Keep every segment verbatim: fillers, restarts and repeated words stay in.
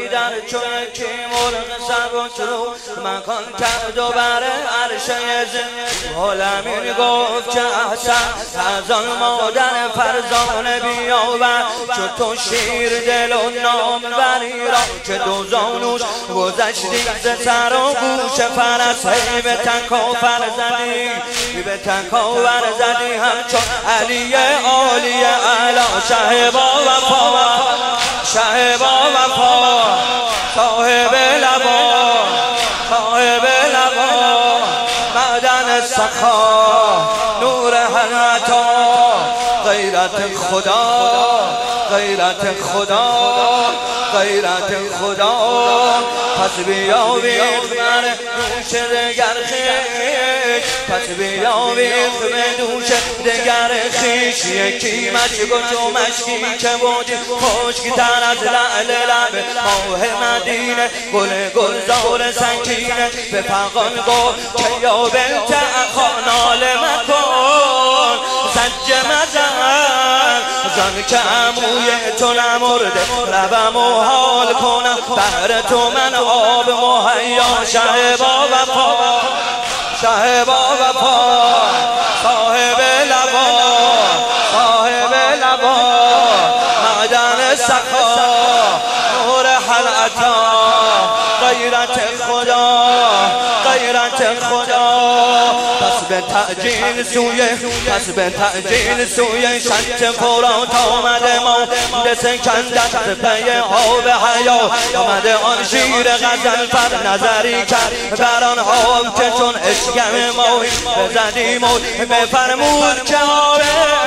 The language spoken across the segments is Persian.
حیدر چون یکی مرغ سبک رو مکان کرد و بر عرشه زمین الامین گفت که احسن از آن مادر فرزانه بیاور چو تو شیر دل و ناموری را که دو زانوش گذشتی ز سر و گوش فرس هی به تکافر زدی به تکافر زدی همچون علی عالی اعلی شه با وفا شه با وفا صاحب لبا صاحب لبا معدن سخا نور حیاتا غیرت خدا غیرت خدا غیرت خدا پس بیاویخ من دوش دگر خیش پس بیاویخ من دوش دگر خیش یکی مشک و تو مشکی که بودی خشک تر از لعل لب ماه مدینه گل گلزار سکینه به فغان گفت که یا بنت اخا ناله مکن سج مزن زن که عموی تو نمرده لبم و حال کنم بهر تو من آب مهیا شه با وفا شه با وفا صاحب لبا صاحب لبا معدن سخا نور حلعتا غیرت خدا غیرت خدا پس به تعجیل سوی پس به تعجیل سوی شنت فرات آمده ما سکندت پی آب حیا آمده آن شیر غزل فر نظری کرد بر آن آب که چون اشکم ما بزدی موت بفرمود که آبه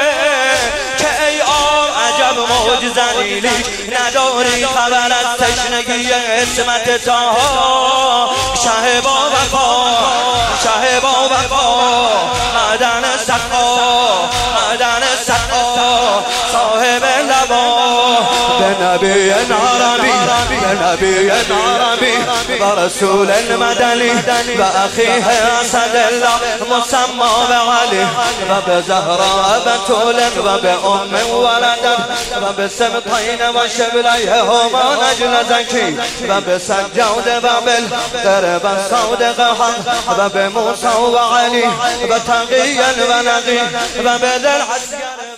که ای آب عجب موج زلیلی نداری خبر از تشنگی اسمت تاها شه با وفا شه با وفا معدن سقا معدن سقا صاحب لبا به نبی نارمی به نبی نارمی و رسول مدنی و اخیه اسد الله مسمى به علی و به زهرا بتول و به ام ولدت و به سبطین و شبلیه هما نجل زکی و به سجاد و بالقرب صادق حق و به موسی و علی و تقی و نقی و به ذل عسکر